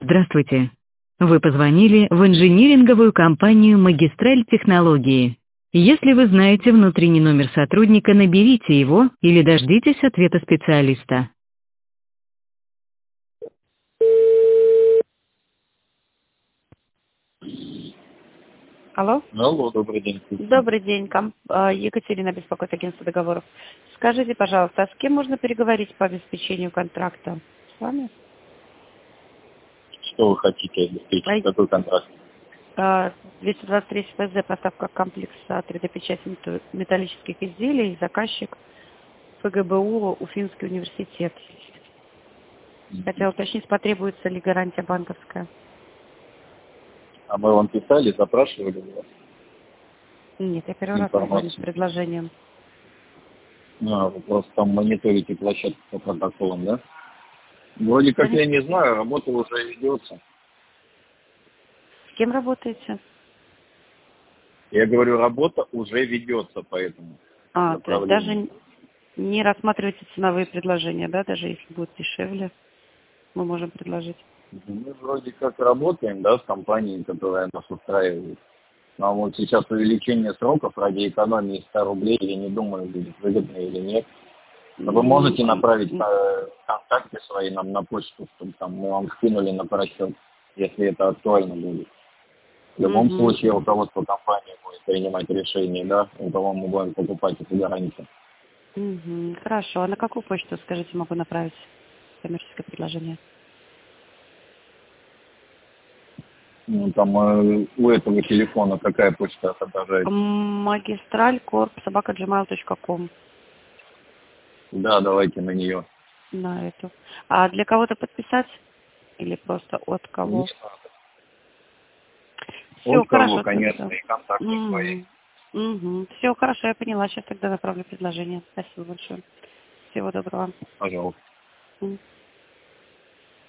Здравствуйте. Вы позвонили в инжиниринговую компанию «Магистраль Технологии». Если вы знаете внутренний номер сотрудника, наберите его или дождитесь ответа специалиста. Алло? Алло, добрый день. Добрый день, Екатерина, беспокоит агентство договоров. Скажите, пожалуйста, а с кем можно переговорить по обеспечению контракта? С вами? Что вы хотите обеспечить? Какой контракт? 223 ФЗ, поставка комплекса 3D-печати металлических изделий, заказчик ФГБУ, Уфимский университет. Хотела уточнить, потребуется ли гарантия банковская? А мы вам писали, запрашивали у вас Нет, я первый раз звоню с информацию? предложением. Вы просто там мониторите площадку по протоколам, да? Вроде как я не знаю, работа уже ведется. С кем работаете? Я говорю, работа уже ведется по этому То есть даже направлению. не рассматриваете ценовые предложения, да, даже если будет дешевле, мы можем предложить. Мы вроде как работаем, да, с компанией, которая нас устраивает. Но вот сейчас увеличение сроков ради экономии 100 рублей, я не думаю, будет выгодно или нет. Но вы можете направить контакты свои нам на почту, чтобы там мы вам скинули на просчет, если это актуально будет. В любом случае руководство компании будет принимать решение, да, у кого мы будем покупать эту гарантию. Хорошо. А на какую почту, скажите, могу направить коммерческое предложение? Там у этого телефона какая почта отображается? Magistralcorp@gmail.com. Да, давайте на нее. На эту. А для кого-то подписать? Или просто от кого? Все, От кого, хорошо конечно, тогда. и контакты свои. Все, хорошо, я поняла. Сейчас тогда направлю предложение. Спасибо большое. Всего доброго. Пожалуйста. Мгм.